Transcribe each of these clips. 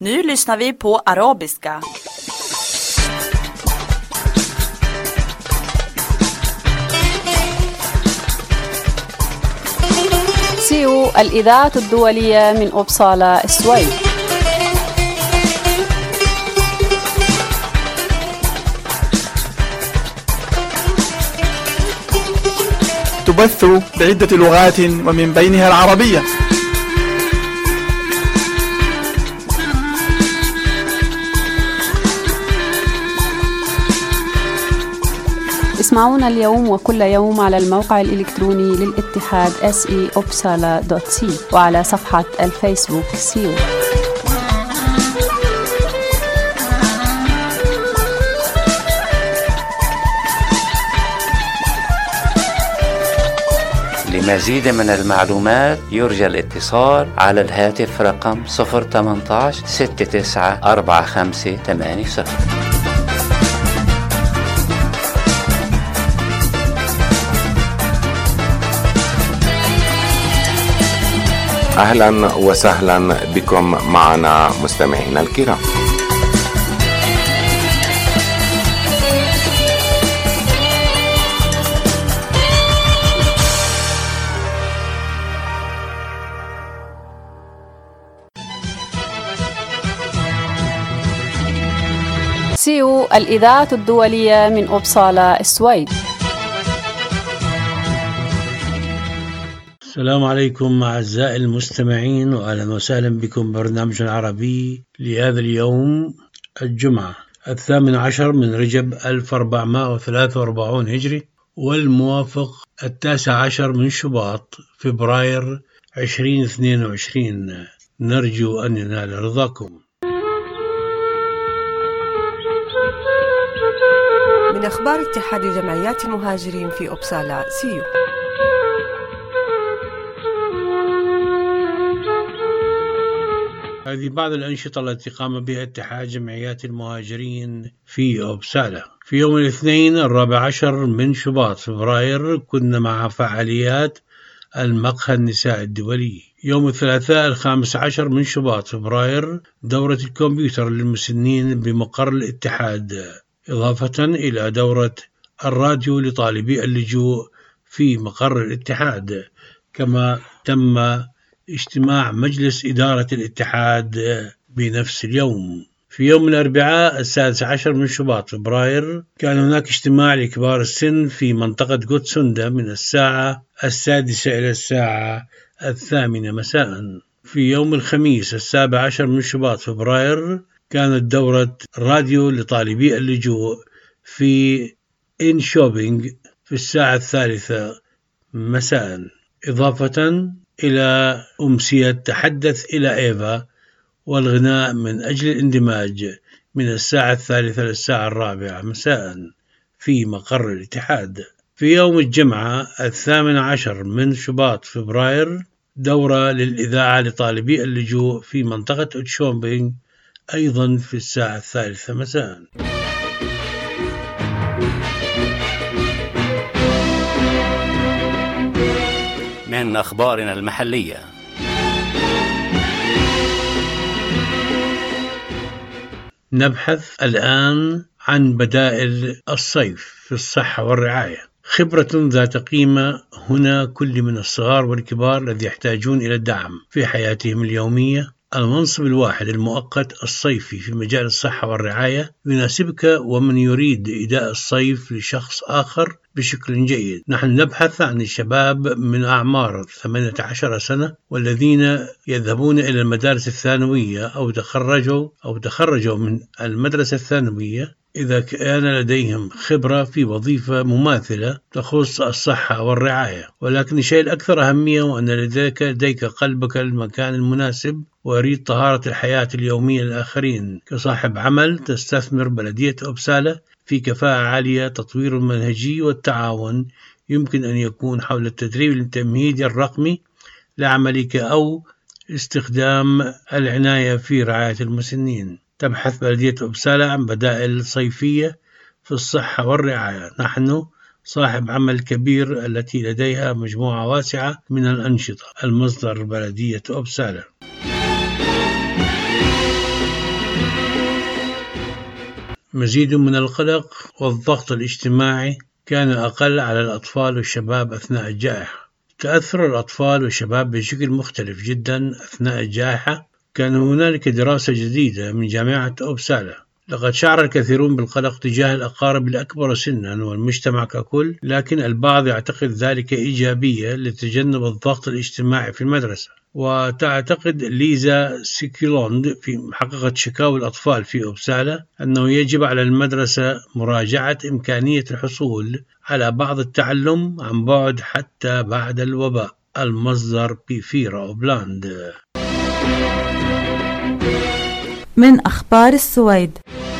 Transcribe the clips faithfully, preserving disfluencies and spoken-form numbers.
Nu lyssnar vi på arabiska. سيو الإذاعة الدولية من أوبسالا السويد. تبث بعدة لغات ومن بينها العربية. اسمعونا اليوم وكل يوم على الموقع الإلكتروني للاتحاد إس إي أوبسالا دوت سي وعلى صفحة الفيسبوك سيو. لمزيد من المعلومات يرجى الاتصال على الهاتف رقم صفر ثمانية عشر ستة تسعة أربعة خمسة ثمانية صفر. أهلا وسهلا بكم معنا مستمعينا الكرام. سيو الإذاعة الدولية من أوبسالا السويد. السلام عليكم أعزائي المستمعين، وأهلا وسهلا بكم برنامج عربي لهذا اليوم الجمعة الثامن عشر من رجب ألف وأربعمائة وثلاثة وأربعين هجري، والموافق التاسع عشر من شباط فبراير عشرين اثنين وعشرين. نرجو أن ينال رضاكم. من أخبار اتحاد جمعيات المهاجرين في أوبسالا سيو. هذه بعض الأنشطة التي قام بها اتحاد جمعيات المهاجرين في أوبسالا. في يوم الاثنين الرابع عشر من شباط فبراير كنا مع فعاليات المقهى النساء الدولي. يوم الثلاثاء الخامس عشر من شباط فبراير دورة الكمبيوتر للمسنين بمقر الاتحاد، إضافة إلى دورة الراديو لطالبي اللجوء في مقر الاتحاد. كما تم اجتماع مجلس إدارة الاتحاد بنفس اليوم. في يوم الأربعاء السادس عشر من شباط فبراير كان هناك اجتماع لكبار السن في منطقة غوتسوندا من الساعة السادسة إلى الساعة الثامنة مساء. في يوم الخميس السابع عشر من شباط فبراير كانت دورة راديو لطالبي اللجوء في إن شوبينج في الساعة الثالثة مساء، إضافة إلى أمسية تحدث إلى إيفا والغناء من أجل الاندماج من الساعة الثالثة للساعة الرابعة مساء في مقر الاتحاد. في يوم الجمعة الثامن عشر من شباط فبراير دورة للإذاعة لطالبي اللجوء في منطقة أوتشومبينغ أيضا في الساعة الثالثة مساء. من أخبارنا المحلية، نبحث الآن عن بدائل الصيف في الصحة والرعاية. خبرة ذات قيمة هنا كل من الصغار والكبار الذي يحتاجون إلى الدعم في حياتهم اليومية. المنصب الواحد المؤقت الصيفي في مجال الصحة والرعاية يناسبك ومن يريد إداء الصيف لشخص آخر بشكل جيد. نحن نبحث عن الشباب من أعمار ثمانية عشر سنة والذين يذهبون إلى المدارس الثانوية أو تخرجوا أو تخرجوا من المدرسة الثانوية إذا كان لديهم خبرة في وظيفة مماثلة تخص الصحة والرعاية. ولكن الشيء الأكثر أهمية وأن لديك لديك قلبك المكان المناسب ويريد طهارة الحياة اليومية للآخرين. كصاحب عمل تستثمر بلدية أوبسالا في كفاءة عالية. تطوير المنهجي والتعاون يمكن أن يكون حول التدريب التمهيدي الرقمي لعملك أو استخدام العناية في رعاية المسنين. تبحث بلدية أوبسالا عن بدائل صيفية في الصحة والرعاية. نحن صاحب عمل كبير التي لديها مجموعة واسعة من الأنشطة. المصدر بلدية أوبسالا. مزيد من القلق والضغط الاجتماعي كان أقل على الأطفال والشباب أثناء الجائحة. تأثر الأطفال والشباب بشكل مختلف جدا أثناء الجائحة. كان هنالك دراسة جديدة من جامعة أوبسالا. لقد شعر الكثيرون بالقلق تجاه الأقارب الأكبر سنا والمجتمع ككل، لكن البعض يعتقد ذلك إيجابية لتجنب الضغط الاجتماعي في المدرسة. وتعتقد ليزا سيكيلوند في محققة شكاوى الأطفال في أوبسالا أنه يجب على المدرسة مراجعة إمكانية الحصول على بعض التعلم عن بعد حتى بعد الوباء. المصدر بيفيرا أوبلاند. من أخبار السويد.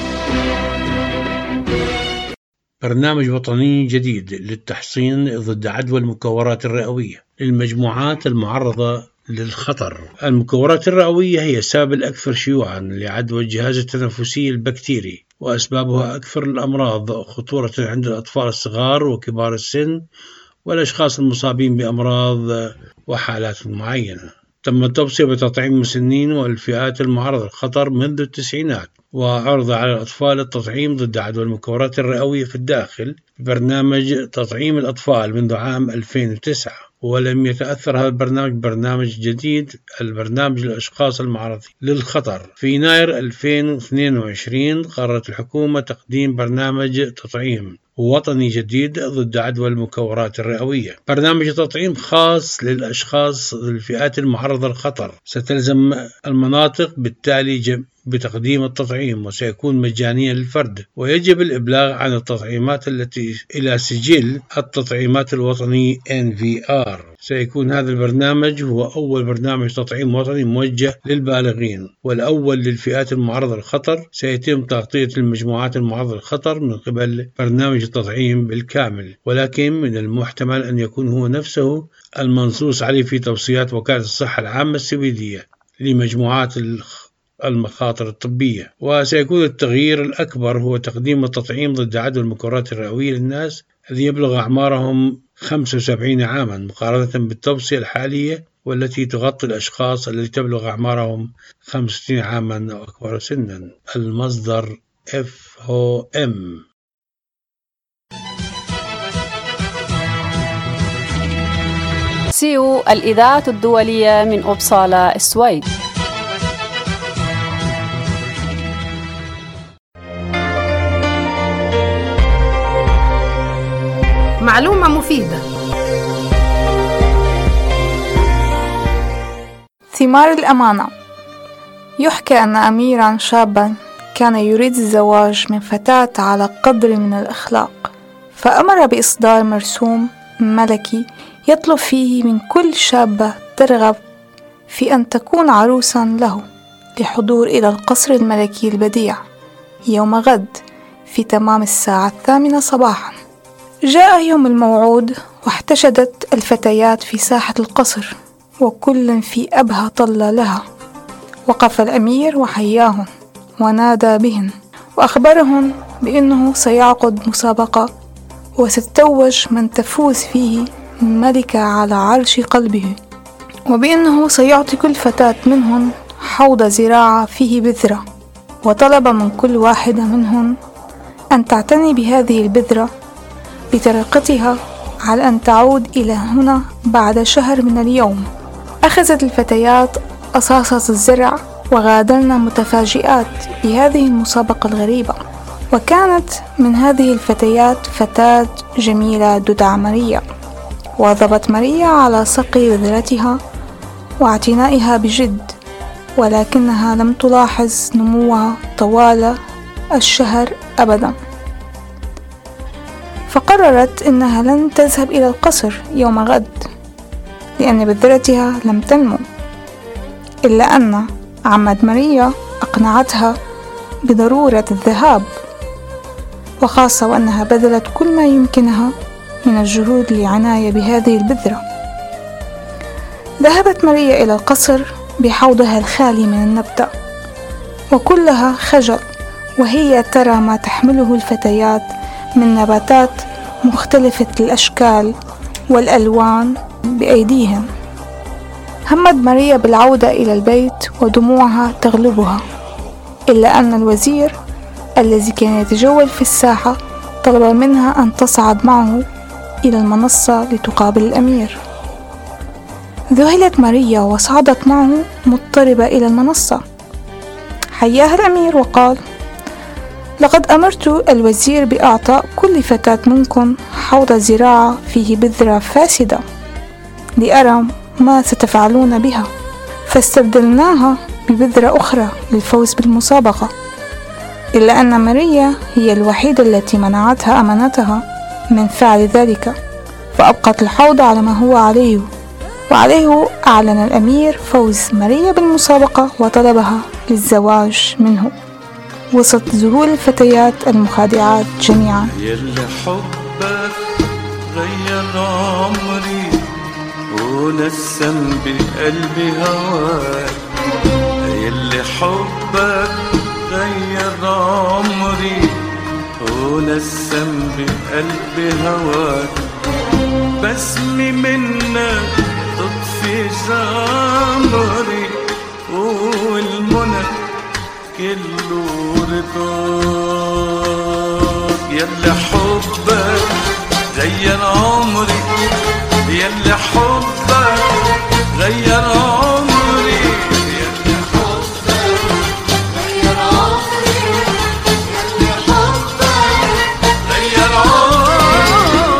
برنامج وطني جديد للتحصين ضد عدوى المكورات الرئوية للمجموعات المعرضة للخطر. المكورات الرئوية هي السبب الأكثر شيوعا لعدوى الجهاز التنفسي البكتيري، وأسبابها أكثر الأمراض خطورة عند الأطفال الصغار وكبار السن والأشخاص المصابين بأمراض وحالات معينة. تم التوصية بتطعيم المسنين والفئات المعرضة للخطر منذ التسعينات، وعرض على الأطفال التطعيم ضد عدوى المكورات الرئوية في الداخل ببرنامج تطعيم الأطفال منذ عام ألفين وتسعة، ولم يتأثر هذا البرنامج برنامج جديد، البرنامج للأشخاص المعرضين للخطر. في يناير ألفين واثنين وعشرين قررت الحكومة تقديم برنامج تطعيم وطني جديد ضد عدوى المكورات الرئوية. برنامج تطعيم خاص للأشخاص الفئات المعرضة للخطر. ستلزم المناطق بالتالي بتقديم التطعيم، وسيكون مجانيا للفرد، ويجب الإبلاغ عن التطعيمات التي إلى سجل التطعيمات الوطني إن في آر. سيكون هذا البرنامج هو أول برنامج تطعيم وطني موجه للبالغين، والأول للفئات المعرضة للخطر. سيتم تغطية المجموعات المعرضة للخطر من قبل برنامج التطعيم بالكامل، ولكن من المحتمل أن يكون هو نفسه المنصوص عليه في توصيات وكالة الصحة العامة السويدية لمجموعات المخاطر الطبية. وسيكون التغيير الأكبر هو تقديم التطعيم ضد عدوى المكورات الرئوية للناس الذين يبلغ أعمارهم خمسة وسبعين عاما، مقارنة بالتوصية الحالية والتي تغطي الأشخاص الذين تبلغ أعمارهم خمسة وستين عاما أو أكبر سنا. المصدر إف أو إم. سيو الإذاعة الدولية من أوبسالا السويد. معلومة مفيدة. ثمار الأمانة. يحكى أن أميرا شابا كان يريد الزواج من فتاة على قدر من الأخلاق، فأمر بإصدار مرسوم ملكي يطلب فيه من كل شابة ترغب في أن تكون عروسا له لحضور إلى القصر الملكي البديع يوم غد في تمام الساعة الثامنة صباحا. جاء يوم الموعود، واحتشدت الفتيات في ساحة القصر، وكل في أبهى طلة لها. وقف الأمير وحياهن ونادى بهن، وأخبرهن بأنه سيعقد مسابقة وستتوج من تفوز فيه ملكة على عرش قلبه، وبأنه سيعطي كل فتاة منهن حوض زراعة فيه بذرة، وطلب من كل واحدة منهن أن تعتني بهذه البذرة بطريقتها على أن تعود إلى هنا بعد شهر من اليوم. أخذت الفتيات أصاصة الزرع وغادرن متفاجئات بهذه المسابقة الغريبة. وكانت من هذه الفتيات فتاة جميلة تدعى ماريا، واظبت ماريا على سقي بذرتها واعتنائها بجد، ولكنها لم تلاحظ نموها طوال الشهر أبدا. فقررت أنها لن تذهب إلى القصر يوم غد لأن بذرتها لم تنمو، إلا أن عمد ماريا أقنعتها بضرورة الذهاب، وخاصة وأنها بذلت كل ما يمكنها من الجهود للعناية بهذه البذرة. ذهبت ماريا إلى القصر بحوضها الخالي من النبتة، وكلها خجل وهي ترى ما تحمله الفتيات من نباتات مختلفة الأشكال والألوان بأيديهم. همت ماريا بالعودة إلى البيت ودموعها تغلبها، إلا أن الوزير الذي كان يتجول في الساحة طلب منها أن تصعد معه إلى المنصة لتقابل الأمير. ذهلت ماريا وصعدت معه مضطربة إلى المنصة. حياها الأمير وقال: لقد أمرت الوزير بإعطاء كل فتاة منكم حوض زراعة فيه بذرة فاسدة لأرى ما ستفعلون بها، فاستبدلناها ببذرة أخرى للفوز بالمسابقة، إلا أن ماريا هي الوحيدة التي منعتها أمانتها من فعل ذلك، فأبقت الحوض على ما هو عليه. وعليه أعلن الأمير فوز ماريا بالمسابقة وطلبها للزواج منه وسط ذهول الفتيات المخادعات جميعا. يلي حبك غير عمري ونسم بقلبي هواك، يلي حبك غير عمري ونسم بقلبي هواك، بسمي منك تطفي جمري والمنى كله رضاك. يلي حبك غير عمري، يلي حبك غير عمري، يلي حبك غير عمري، يلي حبك غير عمري،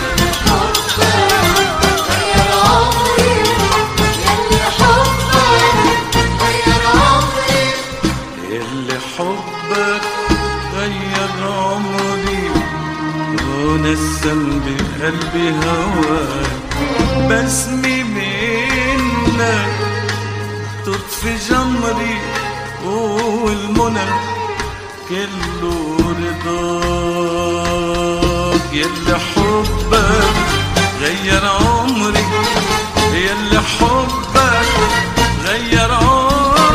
حبك غير عمري، يلي حبك غير عمري، يلي حبك غير عمري ونسم بقلبي هواك، بسمي منك تطفي جمري والمنى كله رضاك. يلي حبك غير عمري، يلي حبك غير عمري،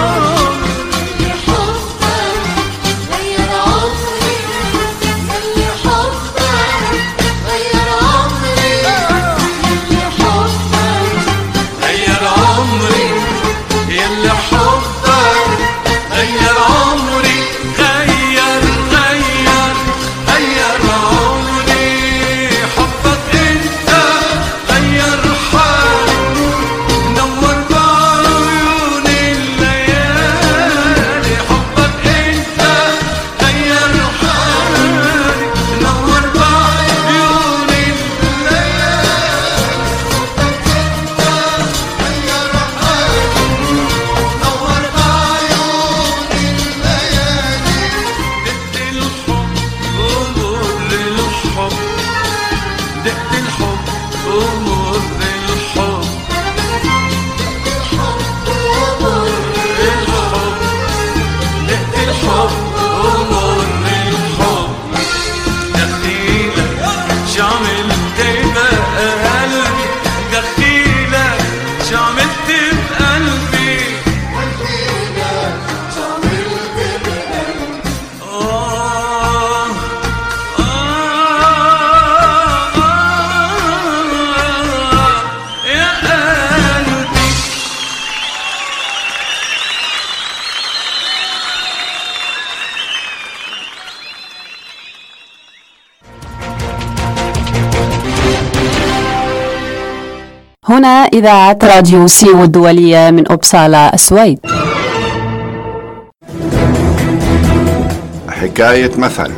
هنا إذاعة راديو سيو الدولية من أبسالا السويد. حكاية مثل.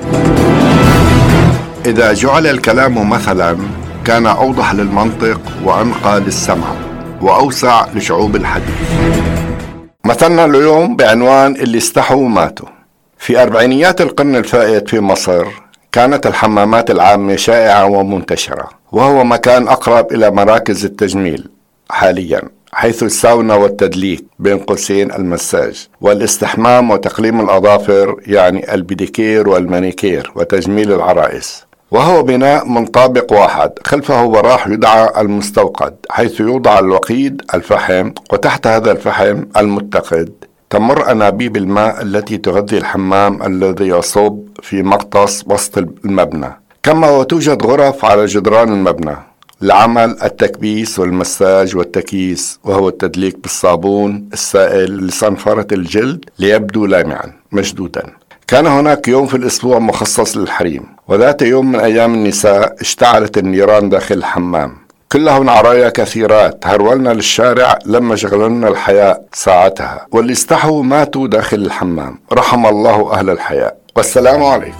إذا جعل الكلام مثلا كان أوضح للمنطق وأنقى للسمع وأوسع لشعوب الحديث. مثلنا اليوم بعنوان اللي استحوا وماتوا. في أربعينيات القرن الفائت في مصر كانت الحمامات العامة شائعة ومنتشرة، وهو مكان أقرب إلى مراكز التجميل حاليا، حيث الساونا والتدليك بين قوسين المساج والاستحمام وتقليم الأظافر، يعني البيديكير والمانيكير وتجميل العرائس. وهو بناء من طابق واحد، خلفه براح يدعى المستوقد، حيث يوضع الوقيد الفحم، وتحت هذا الفحم المتقد تمر أنابيب الماء التي تغذي الحمام الذي يصب في مغطس وسط المبنى. كما وتوجد غرف على جدران المبنى لعمل التكبيس والمساج والتكييس، وهو التدليك بالصابون السائل لصنفرة الجلد ليبدو لامعا مشدودا. كان هناك يوم في الأسبوع مخصص للحريم، وذات يوم من أيام النساء اشتعلت النيران داخل الحمام. كلهن عرايا كثيرات هرولنا للشارع لما شغلنا الحياء ساعتها، واللي استحوا ماتوا داخل الحمام. رحم الله أهل الحياء، والسلام عليكم.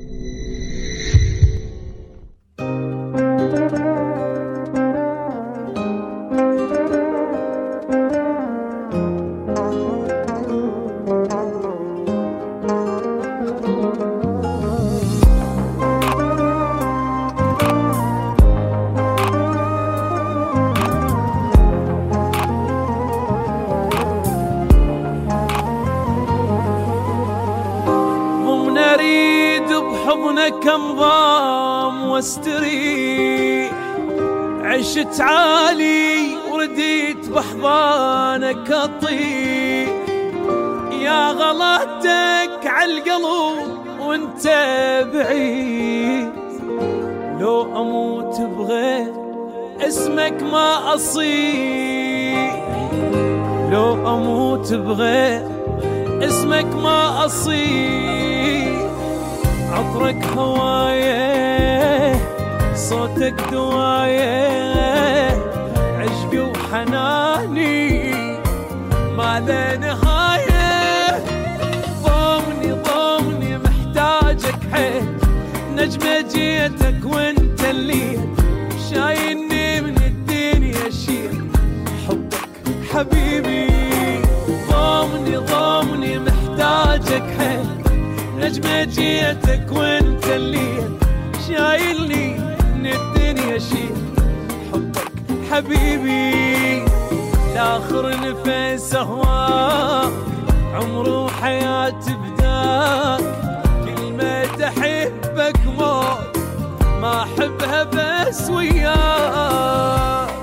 كنظام واستريح، عشت عالي ورديت بحضانك اطيح، يا غلطتك عالقلب وانت بعيد، لو اموت بغير اسمك ما اصيح، لو اموت بغير اسمك ما اصيح، عطرك هوايه صوتك دوايه، عشقي وحناني ما له نهايه، ضامني ضامني محتاجك حيل، نجمة جيتك وانت اللي شايلني من الدنيا شيل، حبك حبيبي ضامني ضامني محتاجك حيل، نجمة جيتك وانت اللي شايلني من الدنيا شيل، حبك حبيبي لاخر نفس اهواك، عمر وحياتي بداك، كلمة احبك موت ما احبها بس وياك.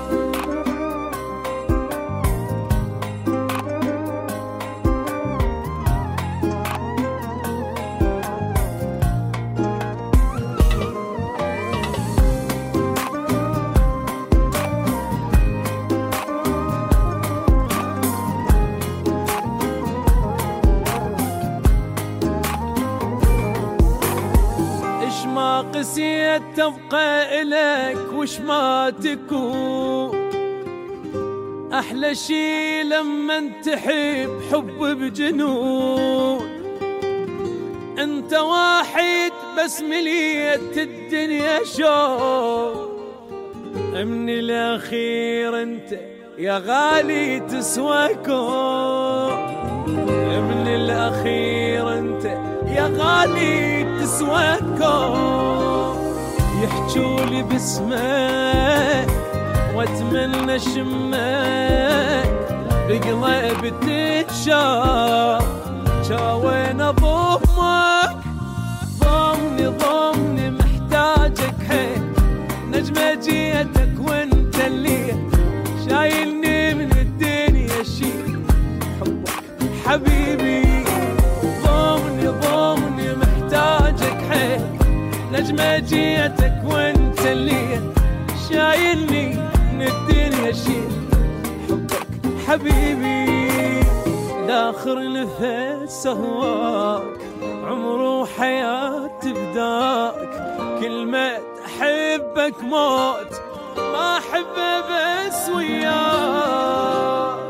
قسيت تبقى إلك وش ما تكون، أحلى شي لما تحب حب بجنون، أنت واحد بس مليت الدنيا شوق، من الأخير أنت يا غالي تسواكم، من الأخير أنت يا غالي تسواكم، يحجولي باسمك واتمنى شمك، بقلبي تتشاف شاوين اضمك، ضمني ضمني محتاجك حيل، نجمة جيتك وانت اللي شايلني من الدنيا شيل، حبك حبيبي ضمني ضمني محتاجك حيل، نجمة جيتك وانت اللي شايلني من الدنيا شيل، حبك حبيبي لاخر نفس هواك، عمر وحياتي بداك، كلمة احبك موت ما احبه بس وياك.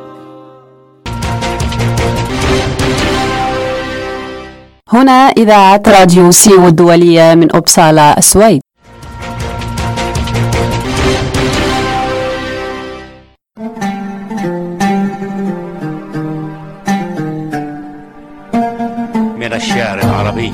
هنا إذاعة راديو سيو الدولية من أوبسالا السويد. من الشعر العربي.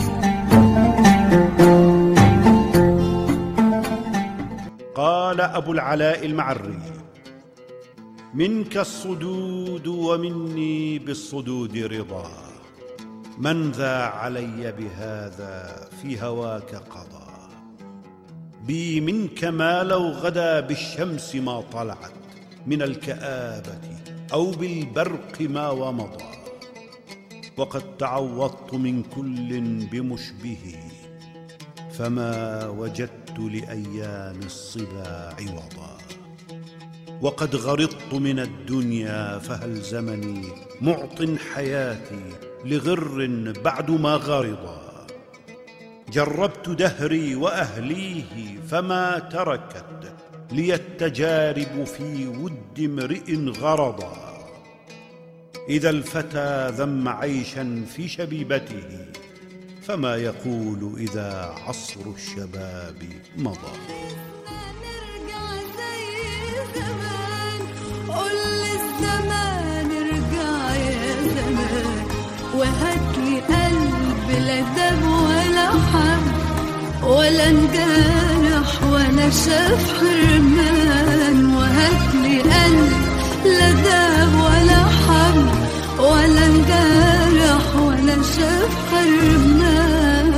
قال أبو العلاء المعري: منك الصدود ومني بالصدود رضا، من ذا علي بهذا في هواك قضى، بي منك ما لو غدا بالشمس ما طلعت، من الكآبة أو بالبرق ما ومضى، وقد تعوضت من كل بمشبهه، فما وجدت لأيام الصبا عوضا، وقد غرضت من الدنيا، فهل زمني معط حياتي لغر بعد ما غرضا. جربت دهري وأهليه فما تركت لي التجارب في ود امرئ غرضا. إذا الفتى ذم عيشا في شبيبته فما يقول إذا عصر الشباب مضى. قل للزمان ارجع يا زمان وهاتلي قلب لا داب ولا حب ولا انجرح ولا شاف حرمان. وهاتلي قلب لا داب ولا حب ولا انجرح ولا شاف حرمان.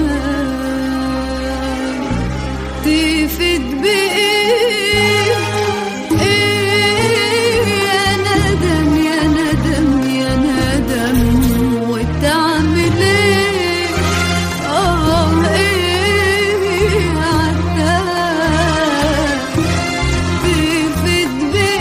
تفيد بإيه إيه يا ندم يا ندم يا ندم وتعمل ايه اه ايه عذاب. تفيد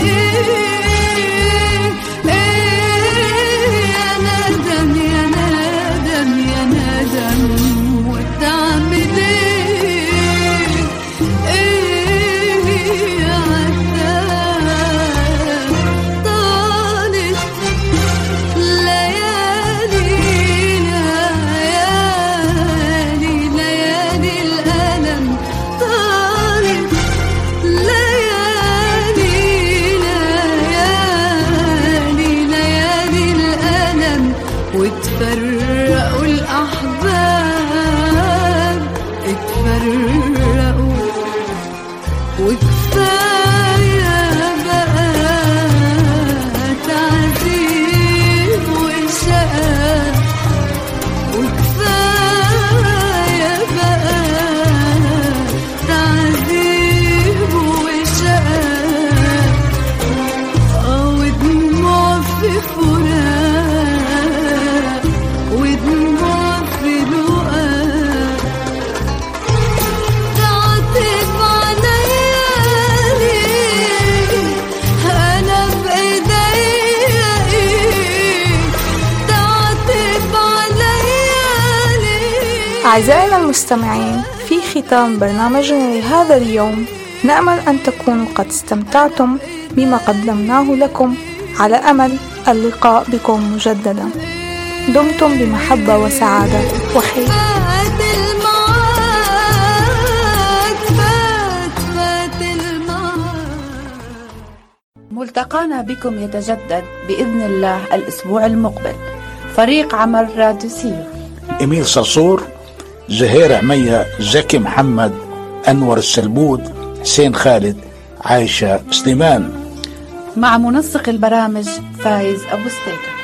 بإيه ايه يا ندم يا ندم يا ندم وتعمل ايه ايه عذاب. طالت ليالي ليالي ليالي الألم. طالت ليالي ليالي ليالي الألم وتفرقوا الأحباب اتفرقوا وكفاية بقى تعذيب وشقاء. وكفاية بقى تعذيب وشقاء. اه ودموع في فراق ودموع في لقاء. تعطف عليا ليه أنا بإيديا إيه. تعطف عليا ليه. أعزائنا المستمعين، في ختام برنامجنا لهذا اليوم نأمل أن تكونوا قد استمتعتم بما قدمناه لكم على أمل اللقاء بكم مجددا. دمتم بمحبة وسعادة وخير. فات المعاد فات فات المعاد. ملتقانا بكم يتجدد بإذن الله الأسبوع المقبل. فريق عمل راديو سيو: إميل صرصور، زهير عمية، زكي محمد، أنور السلبود، حسين خالد، عايشة سليمان. مع منسق البرامج فايز أبو ستيكة.